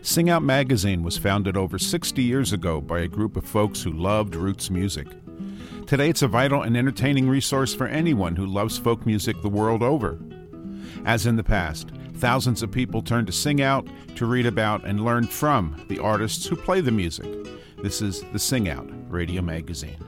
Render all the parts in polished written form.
Sing Out magazine was founded over 60 years ago by a group of folks who loved roots music. Today it's a vital and entertaining resource for anyone who loves folk music the world over. As in the past, thousands of people turn to Sing Out to read about and learn from the artists who play the music. This is the Sing Out Radio Magazine.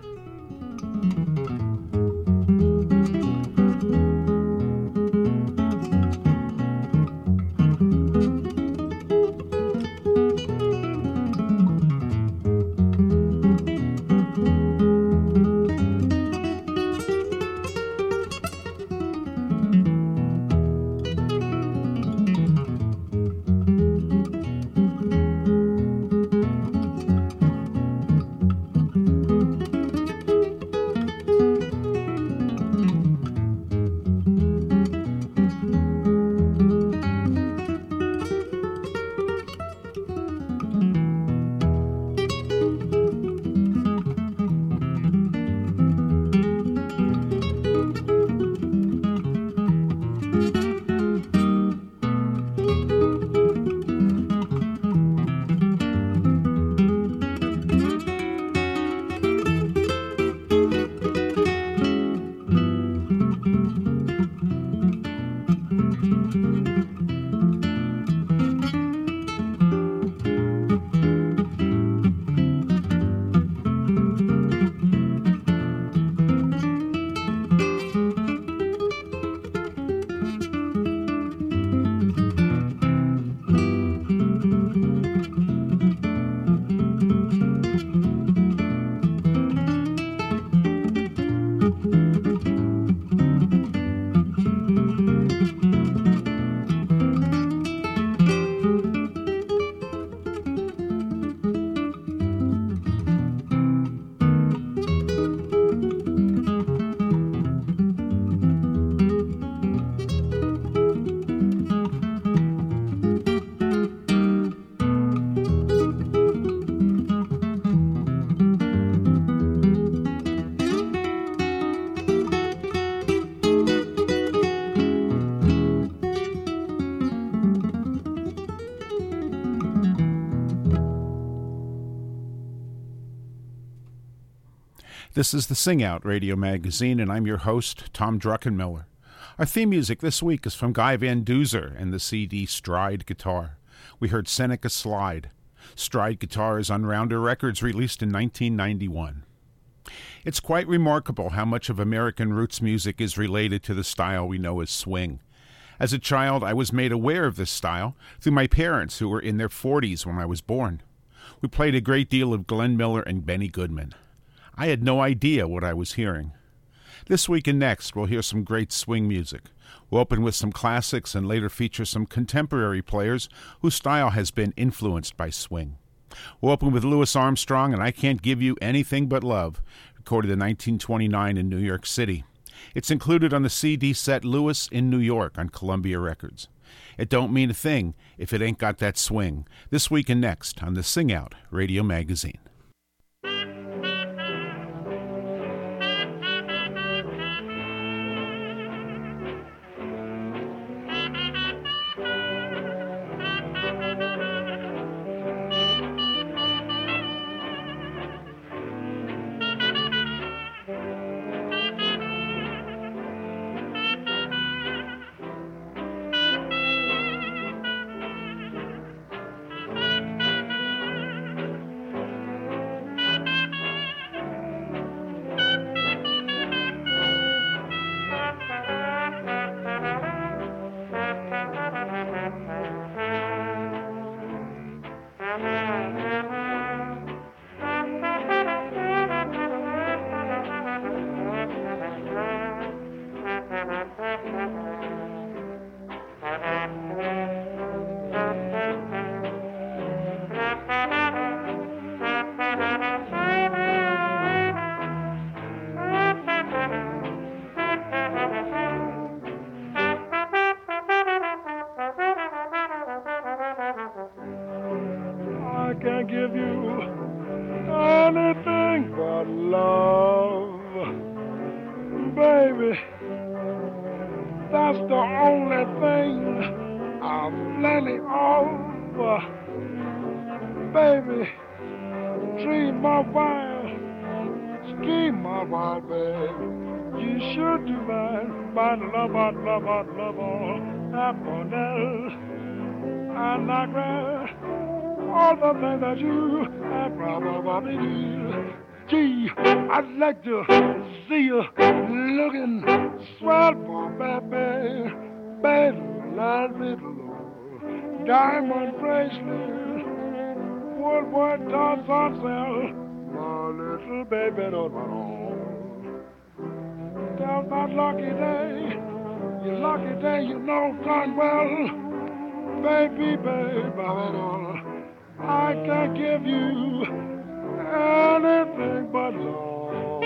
This is the Sing Out Radio Magazine, and I'm your host, Tom Druckenmiller. Our theme music this week is from Guy Van Duzer and the CD Stride Guitar. We heard Seneca Slide. Stride Guitar is on Rounder Records, released in 1991. It's quite remarkable how much of American roots music is related to the style we know as swing. As a child, I was made aware of this style through my parents, who were in their 40s when I was born. We played a great deal of Glenn Miller and Benny Goodman. I had no idea what I was hearing. This week and next, we'll hear some great swing music. We'll open with some classics and later feature some contemporary players whose style has been influenced by swing. We'll open with Louis Armstrong and I Can't Give You Anything But Love, recorded in 1929 in New York City. It's included on the CD set Louis in New York on Columbia Records. It don't mean a thing if it ain't got that swing. This week and next on the Sing Out Radio Magazine. can't give you anything but love, baby. That's the only thing I've plenty of. baby, dream of wild, scheme of wild, baby. You should do my love, happiness, and like that, all the things that you have probably do. Gee, I'd like to see you looking swell for baby, baby, little diamond bracelet, woodward dots on sale. My little baby don't run on. Tell that lucky day, you know darn well, baby, I can't give you anything but love.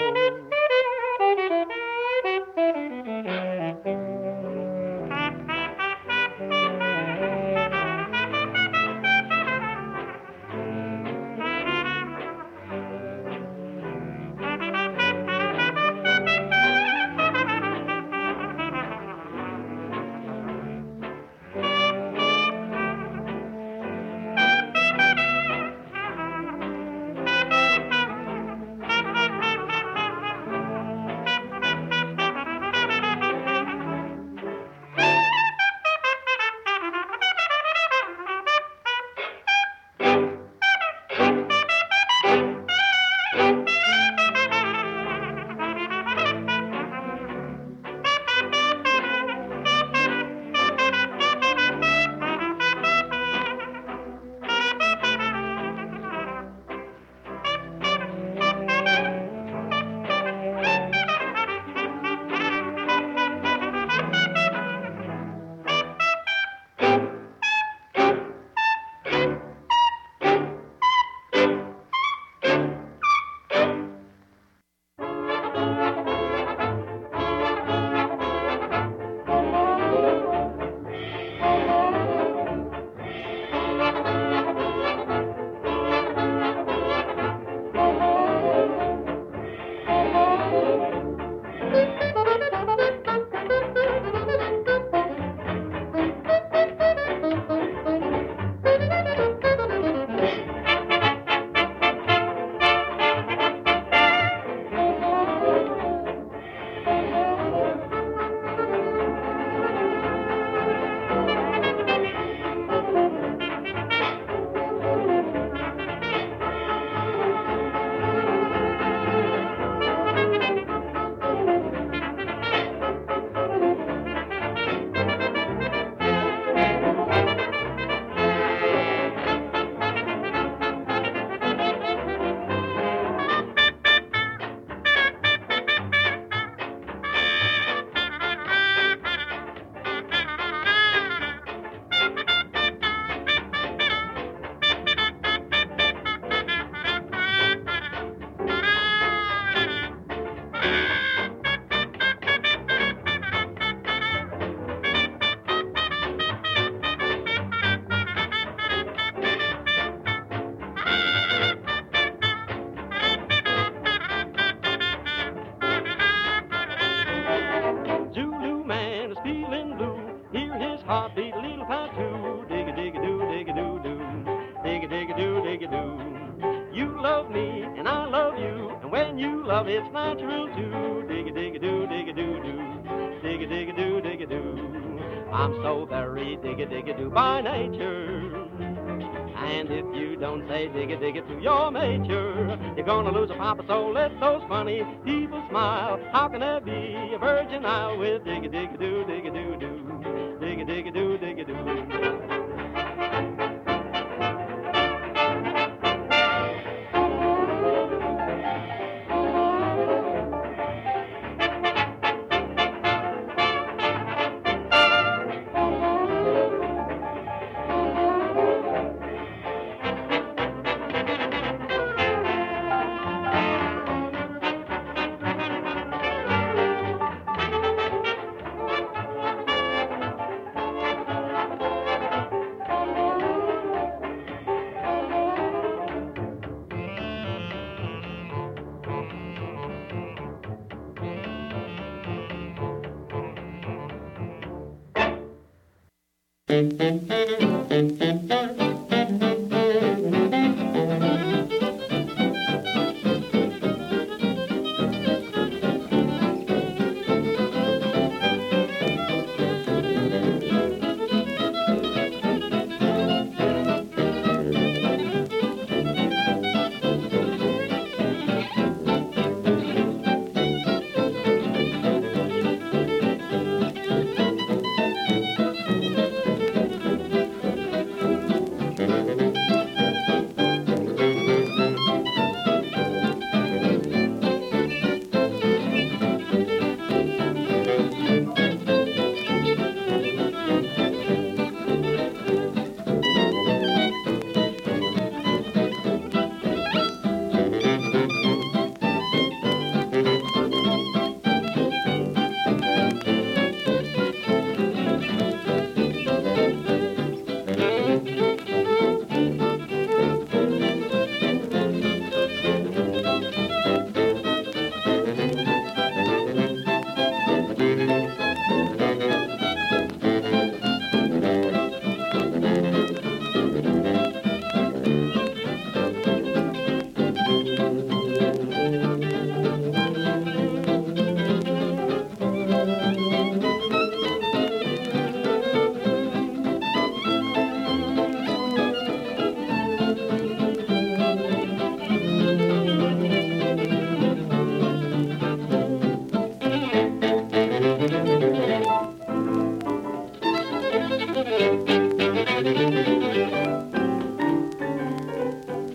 heartbeat, a little tattoo. Dig-a-dig-a-doo, dig-a-doo-doo. Dig-a-dig-a-doo, dig-a-doo. You love me and I love you, and when you love it's natural too. Dig-a-dig-a-doo, dig-a-doo-doo. Dig-a-dig-a-doo, dig-a-doo. I'm so very dig-a-dig-a-doo by nature. And if you don't say dig-a-dig-a to your mature, you're gonna lose a papa, so let those funny people smile. How can there be a virgin isle with dig-a-dig-a-doo, dig-a-doo-doo, dig-a-dig-a-doo, dig-a-doo?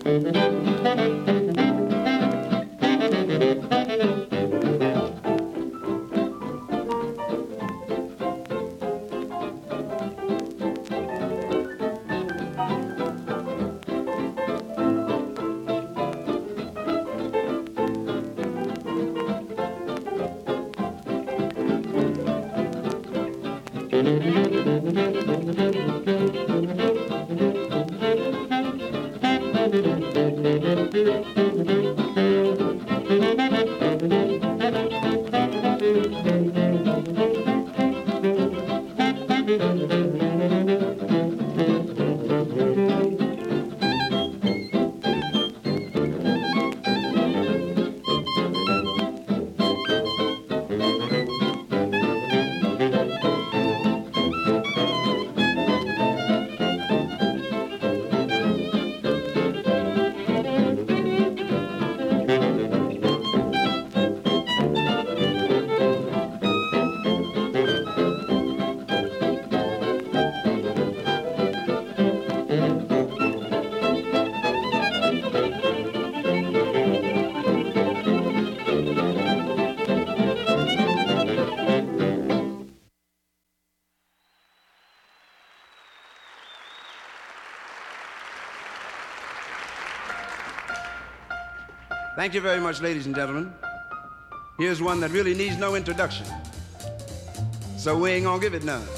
Thank you very much, ladies and gentlemen. Here's one that really needs no introduction, so we ain't gonna give it none.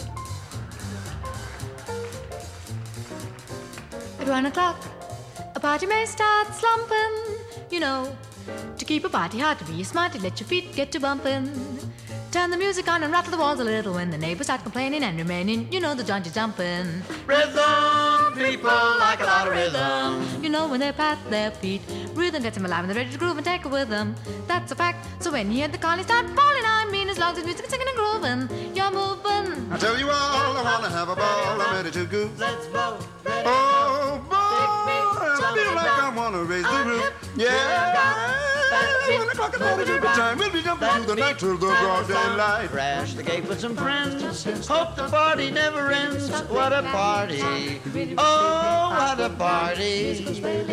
At 1 o'clock, a party may start slumping. You know, to keep a party hard, to be smart, to let your feet get to bumping. Turn the music on and rattle the walls a little when the neighbors start complaining and remaining. You know the joint is jumping. Rhythm, people like a lot of rhythm. You know when they pat their feet, rhythm gets them alive and they're ready to groove and take it with them. That's a fact. So when you hear the collies start falling, I mean, as long as music is singing and grooving, you're moving. I tell you all, I wanna have a ball. I'm ready to go. Let's blow. Oh boy, I feel like I wanna raise the roof. Yeah. 1 o'clock and all the good time. We'll be jumping through the night till the broad daylight. Crash the gate with some friends. Hope the party never ends. What a party. Oh, what a party.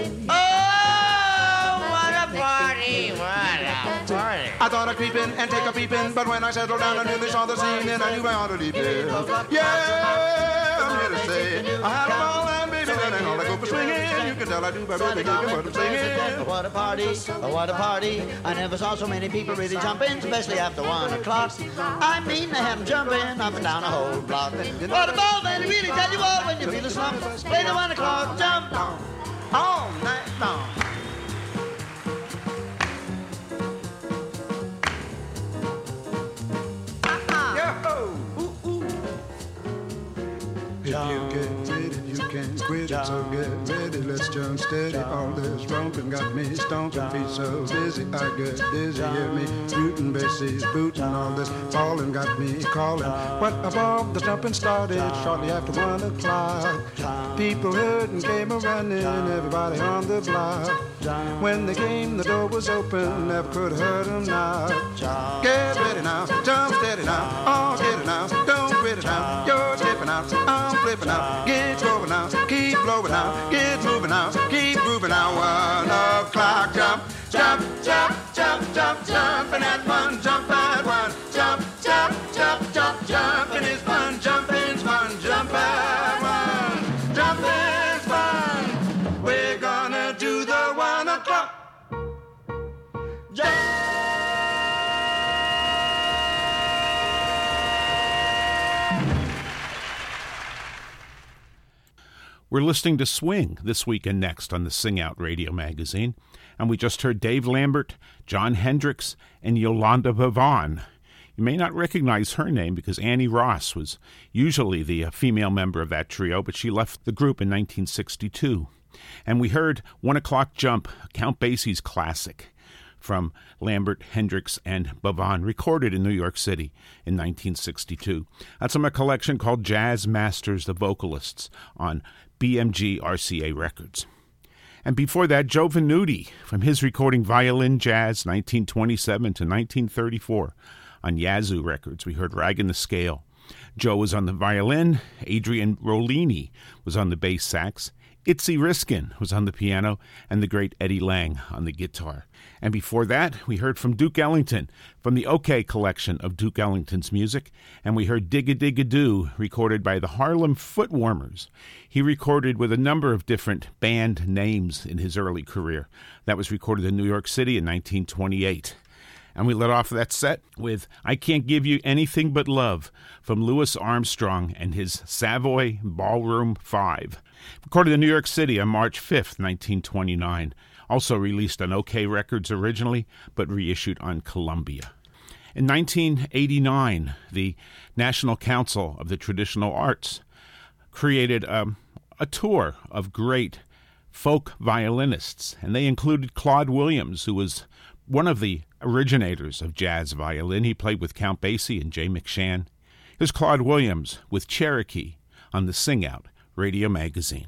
Oh, what a party. What a party. I thought I'd creep in and take a peep in, but when I settled down, I nearly saw the scene, and I knew I ought to leave it. Yeah, I'm here to say I had a ball, and baby, that ain't all I go for swinging. You can tell I do by really giggling what I'm singing. What a party, oh, what a party. I never saw so many people really jumping, especially after 1 o'clock. I mean, they have them jumping up and down a whole block. What a ball, man, really tell you all when you feel a slump. Play the 1 o'clock jump All night long. If you get ready, you can't quit it, so get ready, let's jump steady. All this romping got me stomping, feet so dizzy, I get dizzy. Hear me rootin', Bessie's bootin', all this falling got me calling. What a ball, the jumping started shortly after 1 o'clock. People heard and came a-running, everybody on the block. When they came, the door was open, never could have heard them knock. Get ready now, jump steady now, oh, get it now, don't quit it now. You're skipping out, I'm flipping out. Get going now, keep blowing now, get moving now, keep moving now. 1 o'clock jump, jump, jump, jump, jump, jumping at 1, jump at 1, jump, jump, jump, jump, jumping is fun, jumping's fun, jump at 1, jumping's fun. We're gonna do the 1 o'clock jump. We're listening to Swing this week and next on the Sing Out Radio magazine, and we just heard Dave Lambert, Jon Hendricks, and Yolanda Bavon. You may not recognize her name because Annie Ross was usually the female member of that trio, but she left the group in 1962. And we heard 1 O'Clock Jump, Count Basie's classic, from Lambert, Hendricks, and Bavon, recorded in New York City in 1962. That's from a collection called Jazz Masters, the Vocalists, on BMG RCA Records. And before that, Joe Venuti, from his recording Violin Jazz, 1927 to 1934, on Yazoo Records. We heard Raggin' the Scale. Joe was on the violin, Adrian Rollini was on the bass sax, Itzy Riskin was on the piano, and the great Eddie Lang on the guitar. And before that, we heard from Duke Ellington, from the OK collection of Duke Ellington's music, and we heard Dig-a-Dig-a-Doo, recorded by the Harlem Footwarmers. He recorded with a number of different band names in his early career. That was recorded in New York City in 1928. And we let off that set with I Can't Give You Anything But Love from Louis Armstrong and his Savoy Ballroom 5. Recorded in New York City on March 5th, 1929. Also released on OK Records originally, but reissued on Columbia. In 1989, the National Council of the Traditional Arts created a tour of great folk violinists, and they included Claude Williams, who was one of the originators of jazz violin. He played with Count Basie and Jay McShann. Here's Claude Williams with Cherokee on the Sing Out Radio Magazine.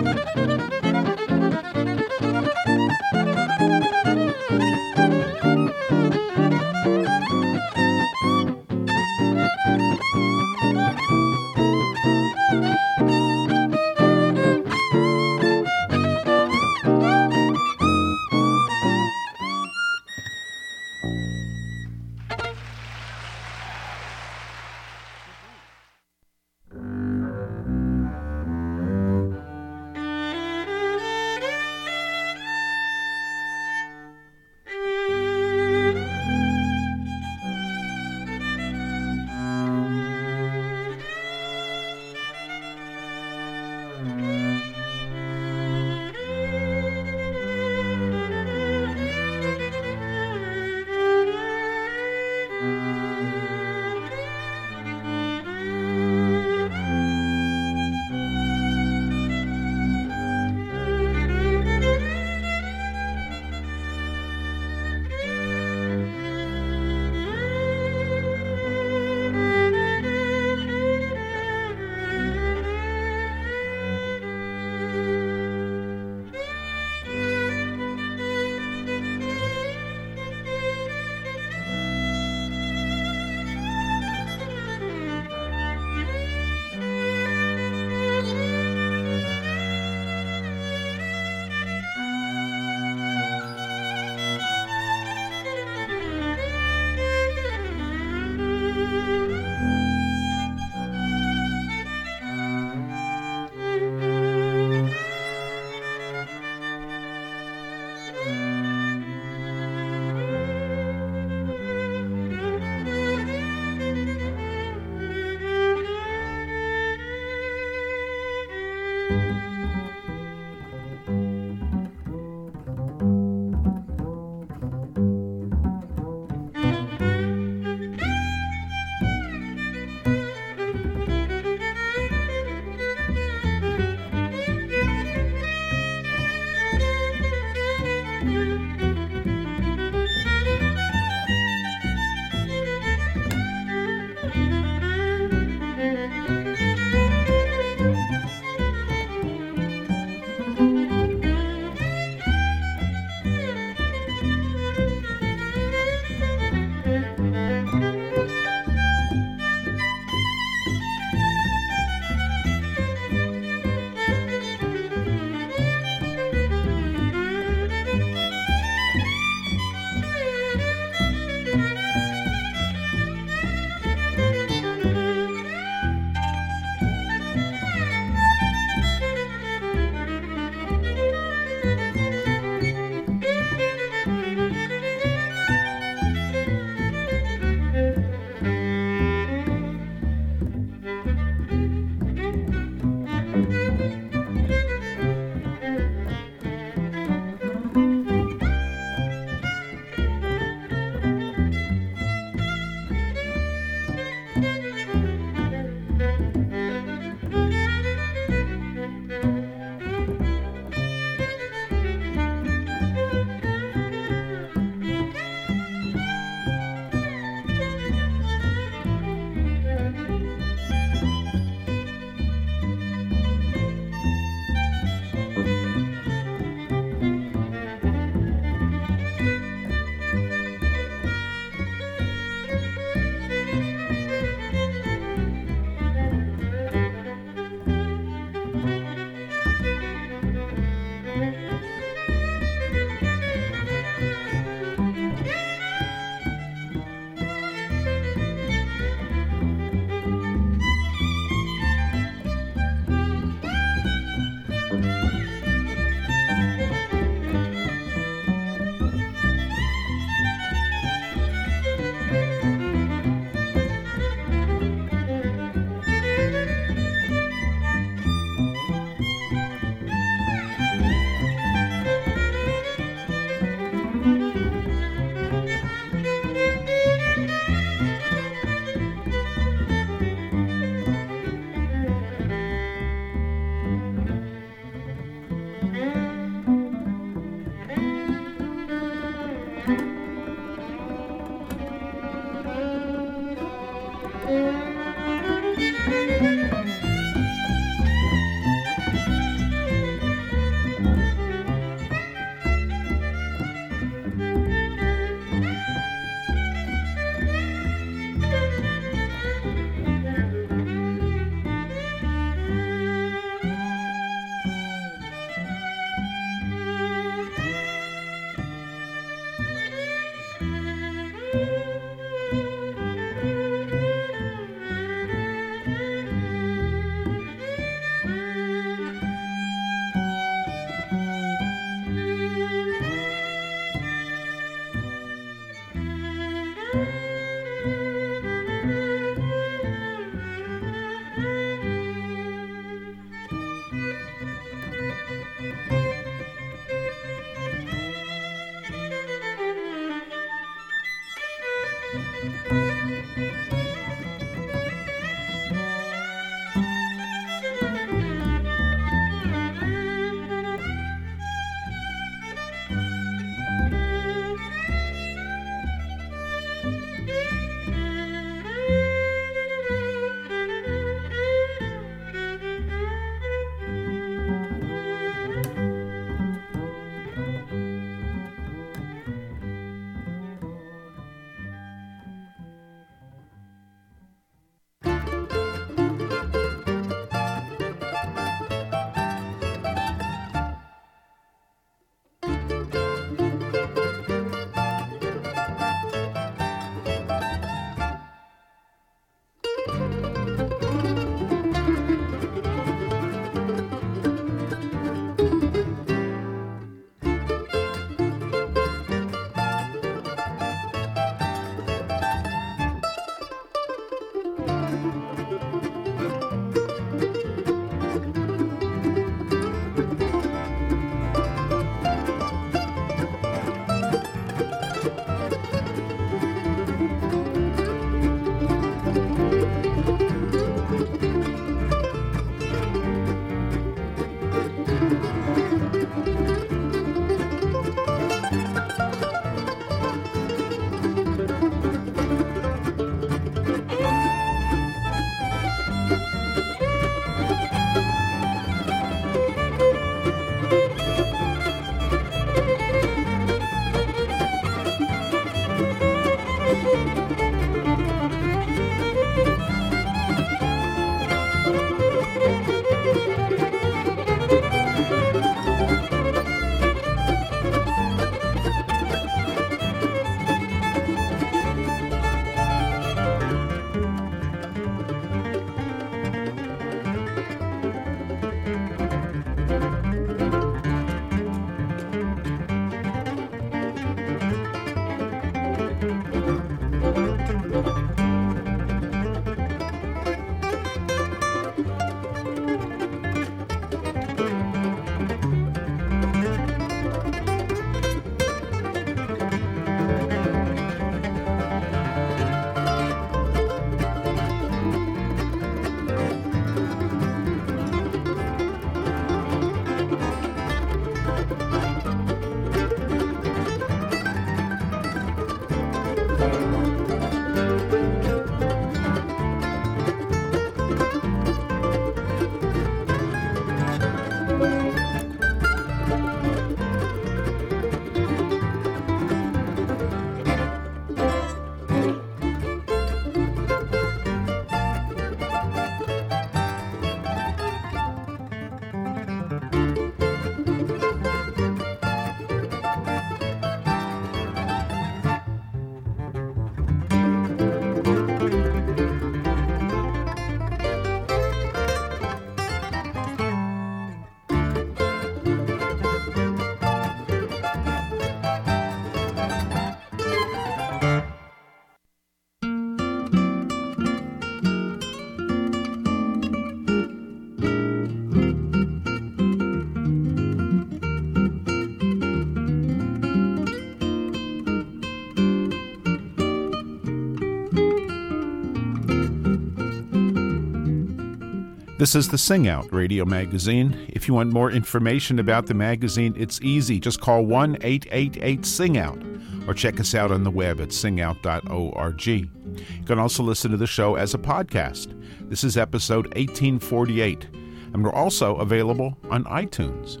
This is the Sing Out Radio Magazine. If you want more information about the magazine, it's easy. Just call 1-888-SING-OUT or check us out on the web at singout.org. You can also listen to the show as a podcast. This is episode 1848, and we're also available on iTunes.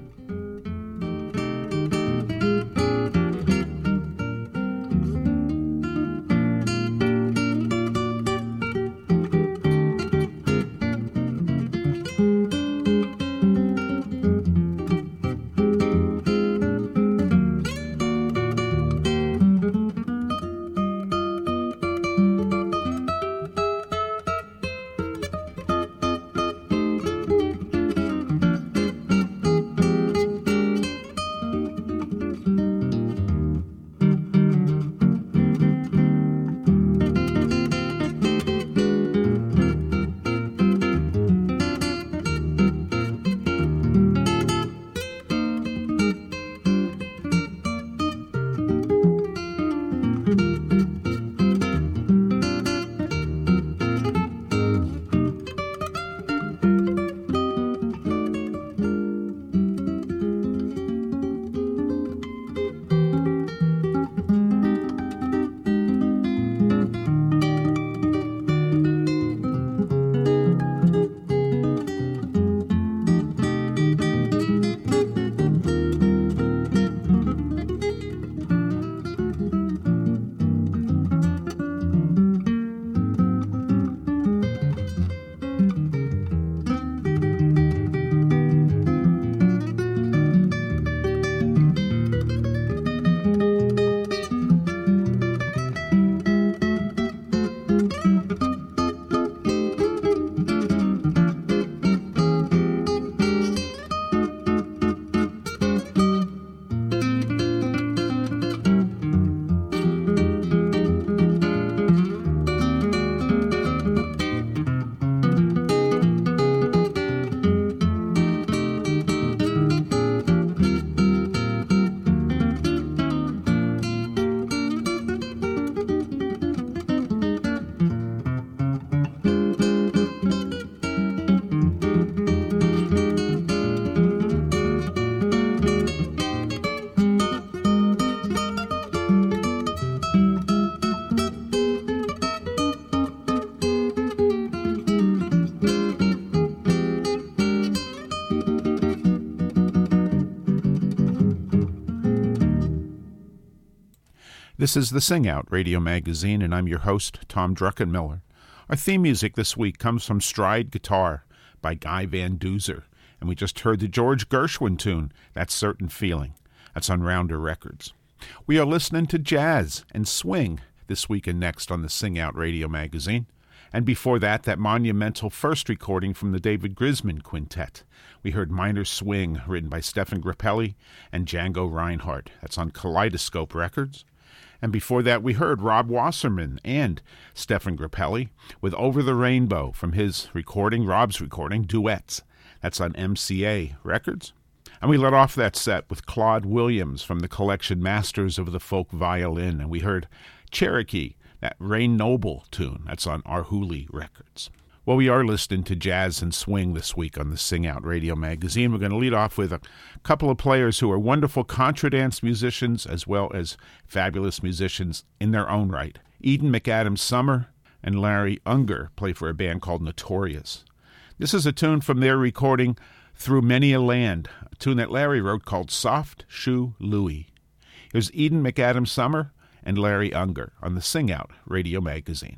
This is the Sing Out Radio Magazine, and I'm your host, Tom Druckenmiller. Our theme music this week comes from Stride Guitar by Guy Van Duzer, and we just heard the George Gershwin tune, That Certain Feeling. That's on Rounder Records. We are listening to jazz and swing this week and next on the Sing Out Radio Magazine. And before that monumental first recording from the David Grisman Quintet. We heard Minor Swing, written by Stefan Grappelli and Django Reinhardt. That's on Kaleidoscope Records. And before that, we heard Rob Wasserman and Stefan Grappelli with Over the Rainbow from his recording, Rob's recording, Duets. That's on MCA Records. And we let off that set with Claude Williams from the collection Masters of the Folk Violin. And we heard Cherokee, that Ray Noble tune. That's on Arhoolie Records. Well, we are listening to jazz and swing this week on the Sing Out Radio Magazine. We're going to lead off with a couple of players who are wonderful contradance musicians as well as fabulous musicians in their own right. Eden McAdams Summer and Larry Unger play for a band called Notorious. This is a tune from their recording Through Many a Land, a tune that Larry wrote called Soft Shoe Louie. Here's Eden McAdams Summer and Larry Unger on the Sing Out Radio Magazine.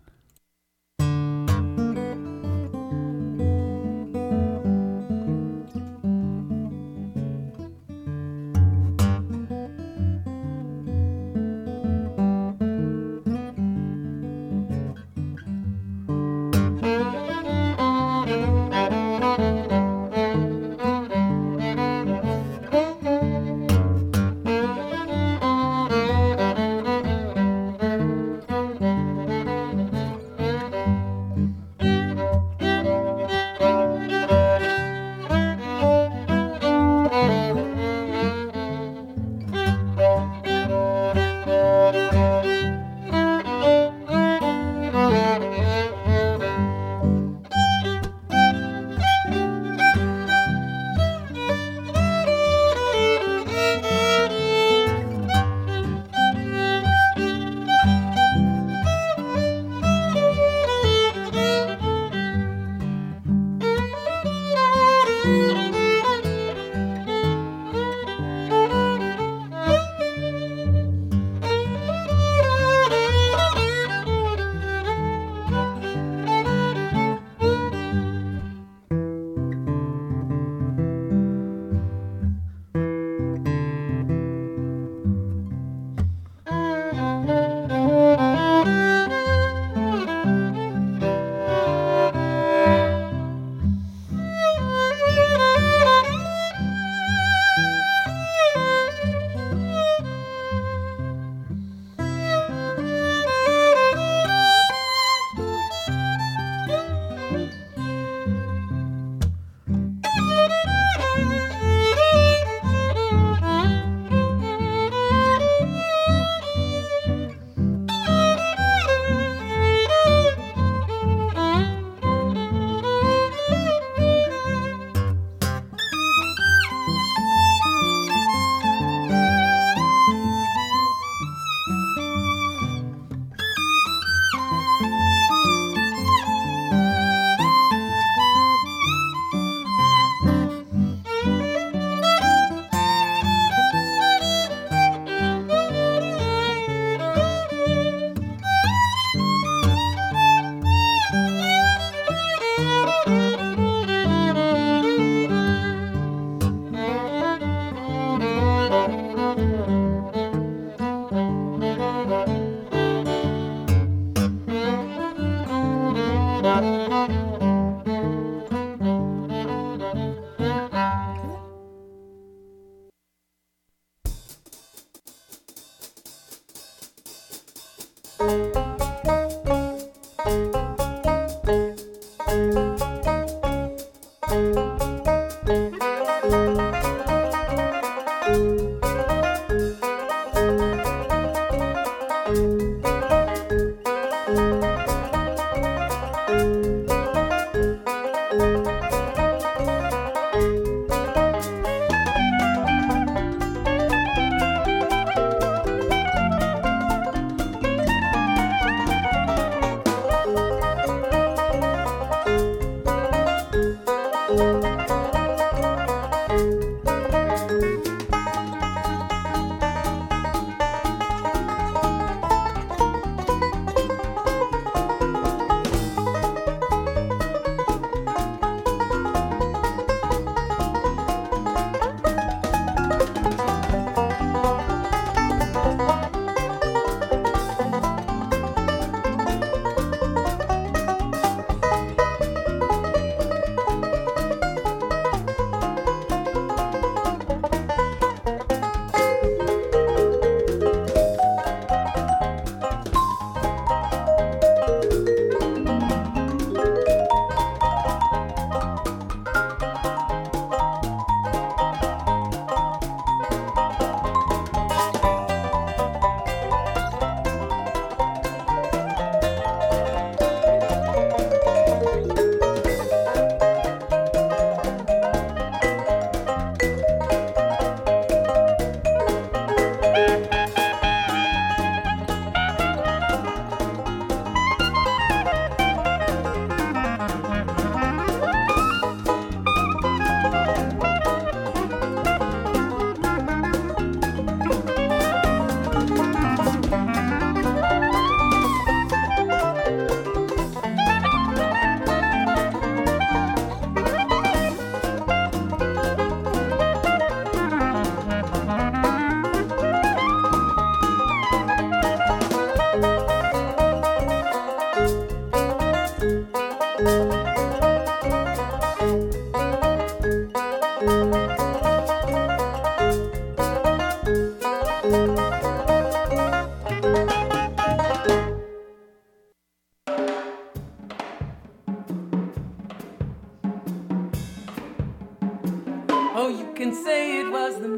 Oh, you can say it was the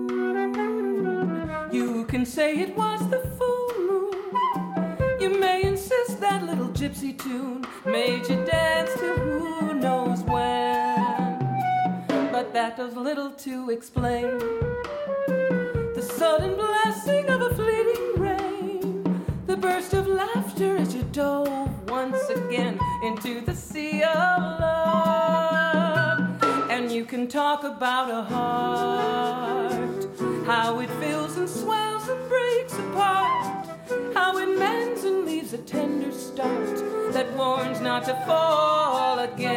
moon. You can say it was the full moon. You may insist that little gypsy tune made you dance to who knows when. But that does little to explain the sudden blessing of a fleeting rain, the burst of laughter as you dove once again into the sea of love. And you can talk about a heart, how it fills and swells and breaks apart, how it mends and leaves a tender start that warns not to fall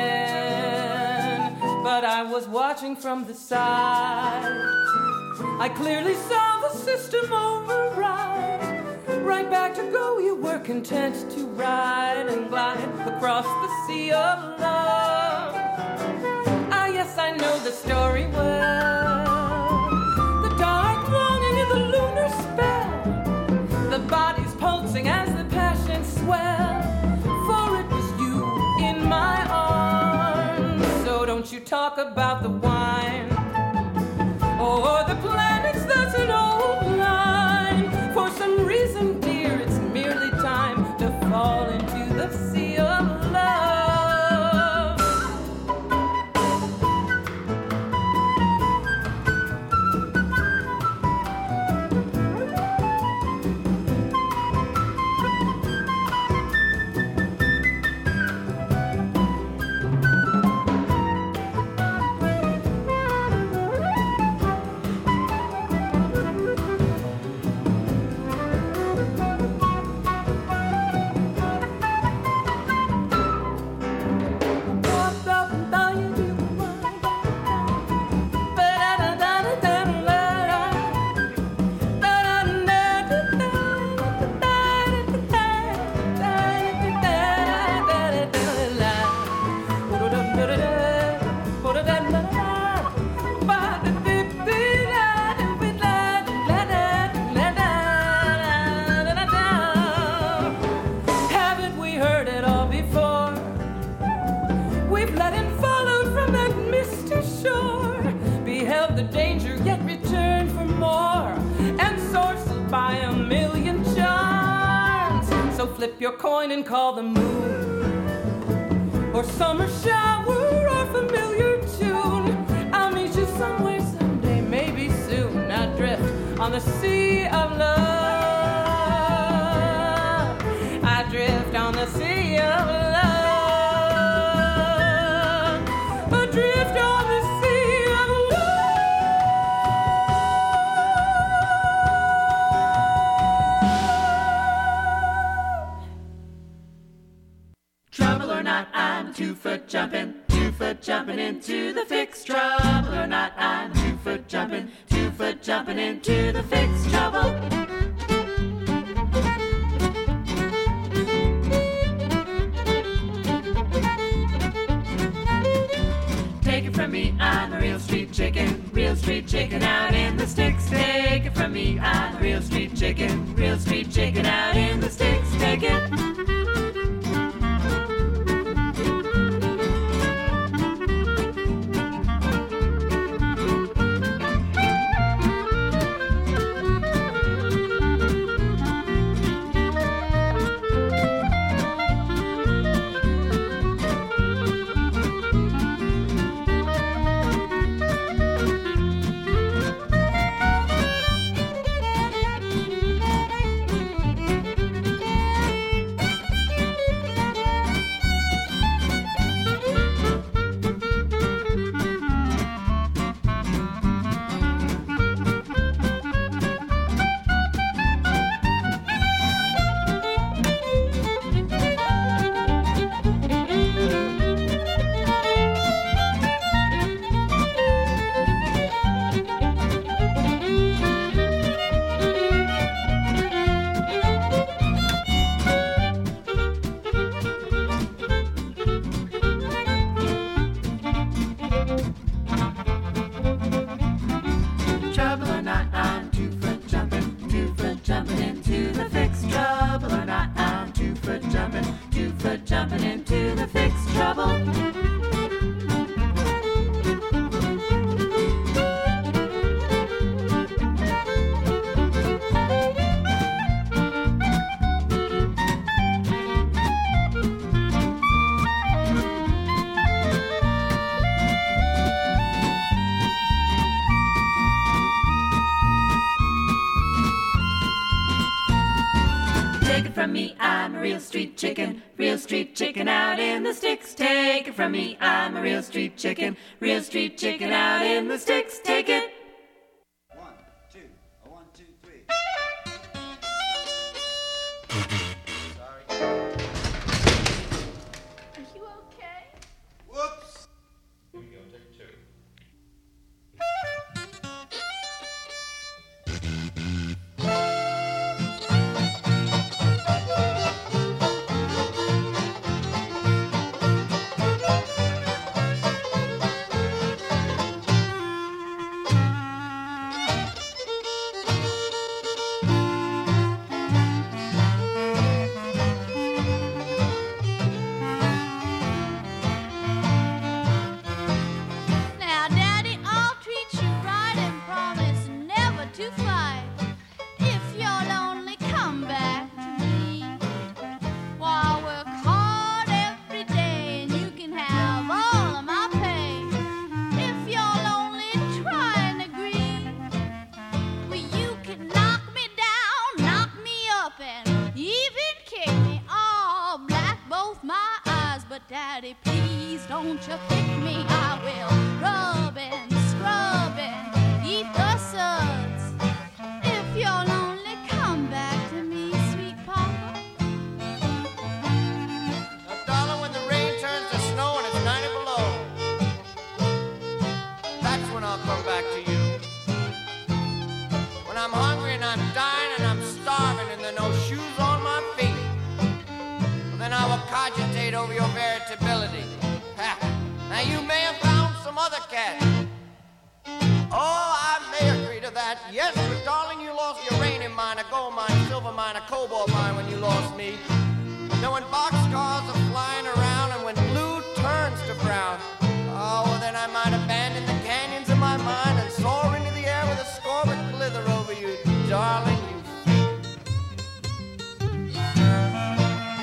again. But I was watching from the side, I clearly saw the system override. Right back to go you were content to ride and glide across the sea of love. Ah, yes, I know the story well, the dark longing in the lunar spell, the bodies pulsing as the passions swell, for it was you in my arms. So don't you talk about the wine or the planets, that's an old line. For some reason, dear, it's merely time to fall into the sea of love. flip your coin and call the moon. Or summer shower or familiar tune. I'll meet you somewhere someday, maybe soon. Adrift on the sea of love. I drift on the sea of love. Adrift on the sea of love. Trouble or not, I'm 2-foot jumping into the fix. Trouble or not, I'm 2-foot jumping into the fix. Trouble. Take it from me, I'm a real street chicken out in the sticks. Take it from me, I'm a real street chicken out in the sticks. Take it. Chicken out in the sticks, take it from me. I'm a real street chicken out in the sticks, take it. 1, 2, 1, 2, 3. Sorry. Are you okay? Whoops. Here we go, take 2. Daddy, please don't you pick me. I will rub and scrub and eat the suds. If you'll only come back to me, sweet papa. Now, darling, when the rain turns to snow and it's 90 below, that's when I'll come back to you. When I'm hungry and I'm dying and I'm starving and there are no shoes on my feet, then I will cogitate over your veritability. Ha. Now you may have found some other cat. Oh, I may agree to that. Yes, but darling, you lost the uranium mine, a gold mine, a silver mine, a cobalt mine when you lost me. Now when boxcars are flying around and when blue turns to brown, oh, well then I might abandon the canyons of my mind and soar into the air with a scorpion blither over you, darling, you.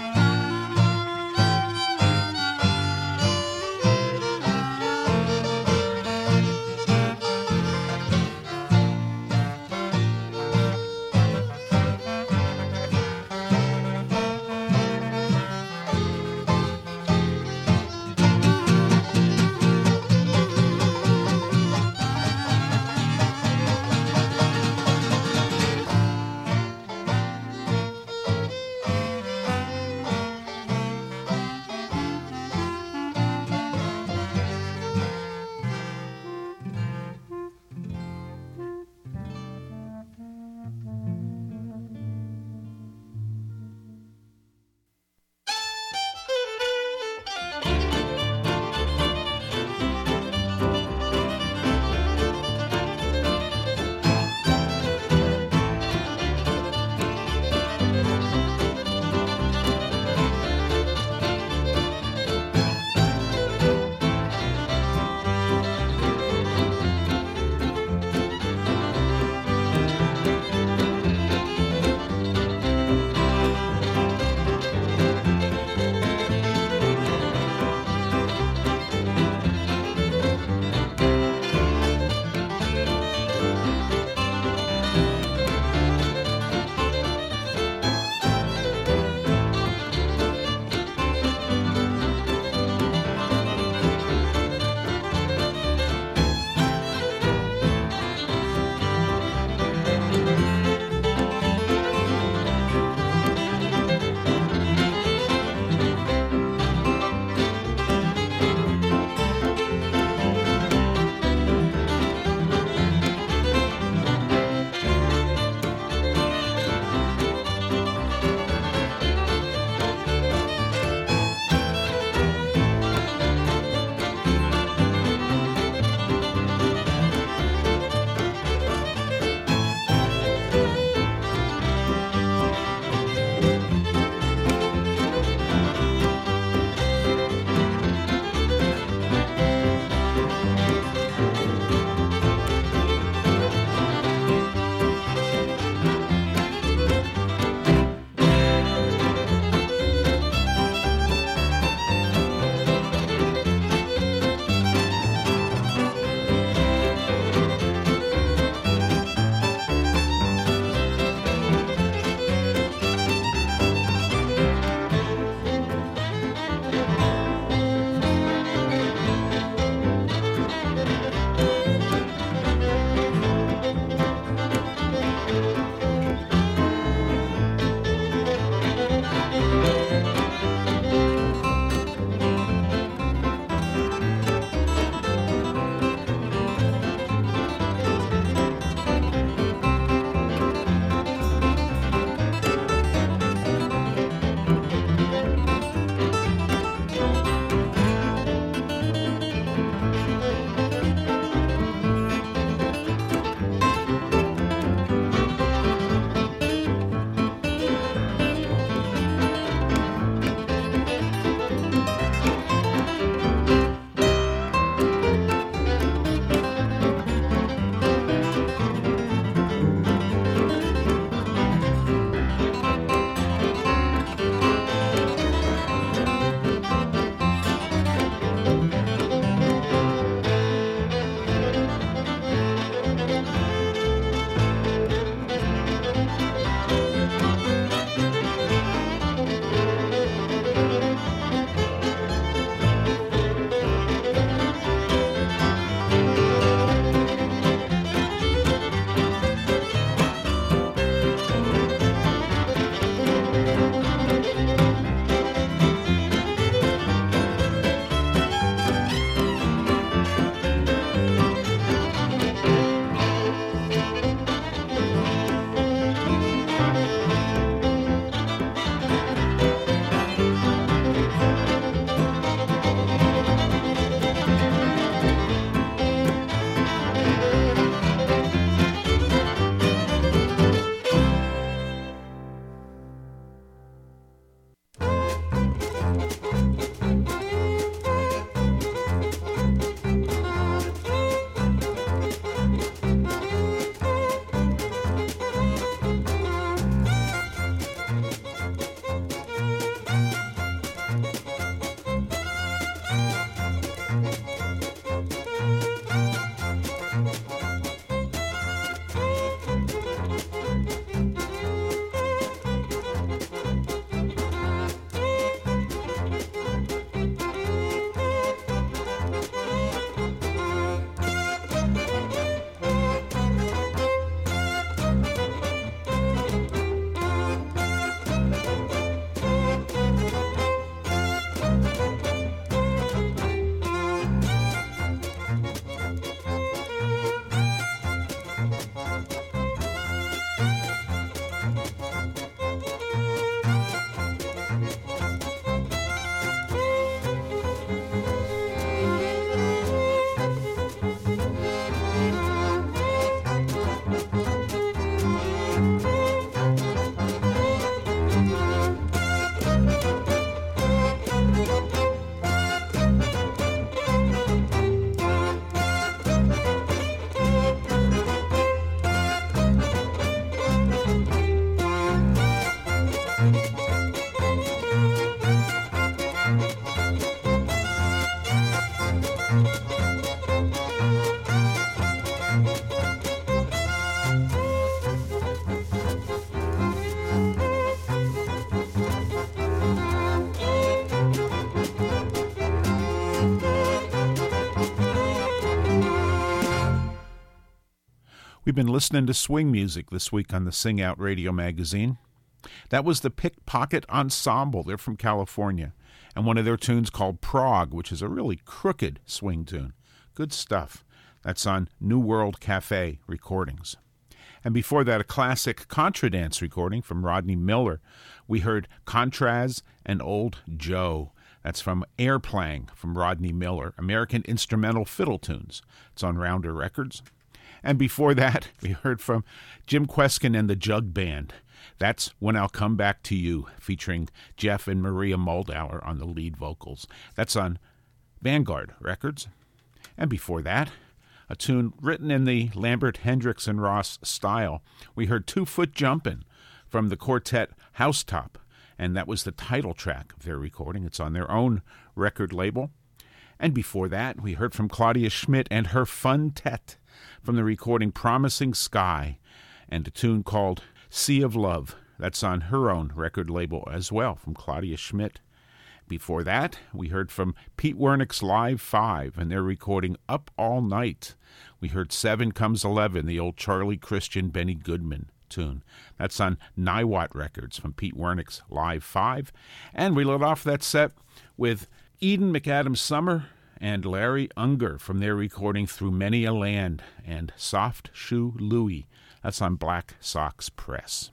We've been listening to swing music this week on the Sing Out Radio Magazine. That was the Pickpocket Ensemble. They're from California. And one of their tunes called Prague, which is a really crooked swing tune. Good stuff. That's on New World Cafe Recordings. And before that, a classic contradance recording from Rodney Miller. We heard Contras and Old Joe. That's from Airplaying from Rodney Miller, American Instrumental Fiddle Tunes. It's on Rounder Records. And before that, we heard from Jim Kweskin and the Jug Band. That's When I'll Come Back to You, featuring Jeff and Maria Moldauer on the lead vocals. That's on Vanguard Records. And before that, a tune written in the Lambert, Hendricks, and Ross style. We heard 2 Foot Jumpin' from the quartet Housetop, and that was the title track of their recording. It's on their own record label. And before that, we heard from Claudia Schmidt and her Fun-Tet from the recording Promising Sky, and a tune called Sea of Love. That's on her own record label as well, from Claudia Schmidt. Before that, we heard from Pete Wernick's Live 5 and their recording Up All Night. We heard 7 Comes 11, the old Charlie Christian, Benny Goodman tune. That's on Niwot Records from Pete Wernick's Live 5. And we lit off that set with Eden McAdams Summer and Larry Unger from their recording Through Many a Land and Soft Shoe Louie. That's on Black Sox Press.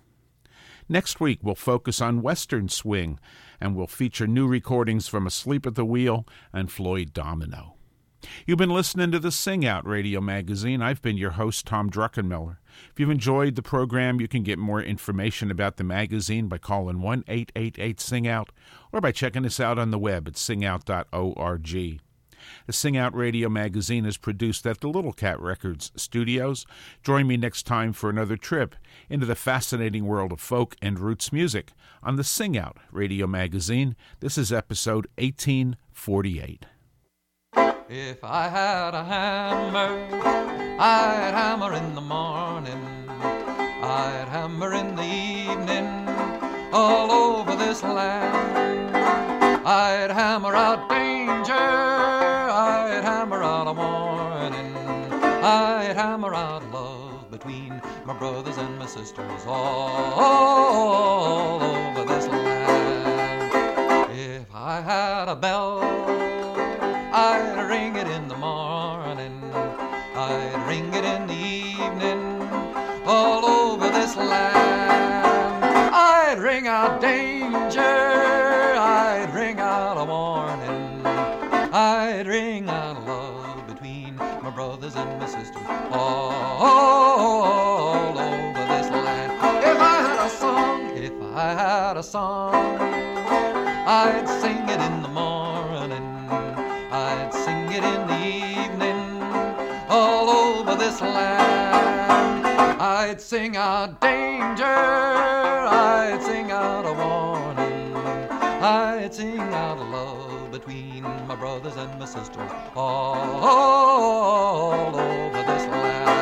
Next week, we'll focus on Western swing, and we'll feature new recordings from Asleep at the Wheel and Floyd Domino. You've been listening to the Sing Out Radio Magazine. I've been your host, Tom Druckenmiller. If you've enjoyed the program, you can get more information about the magazine by calling 1-888-SING-OUT or by checking us out on the web at singout.org. The Sing Out Radio Magazine is produced at the Little Cat Records studios. Join me next time for another trip into the fascinating world of folk and roots music on the Sing Out Radio Magazine. This is episode 1848. If I had a hammer, I'd hammer in the morning, I'd hammer in the evening, all over this land. I'd hammer out danger, I'd hammer out a warning, I'd hammer out love between my brothers and my sisters all over this land. If I had a bell, I'd ring it in the morning, I'd ring it in the evening, all over this land. I'd ring out danger, I'd ring out a warning, I'd ring out love between my brothers and my sisters all over this land. If I had a song, I'd sing it in the morning, I'd sing it in the evening, all over this land. I'd sing out danger, I'd sing out a warning, I'd sing out a love between my brothers and my sisters all over this land.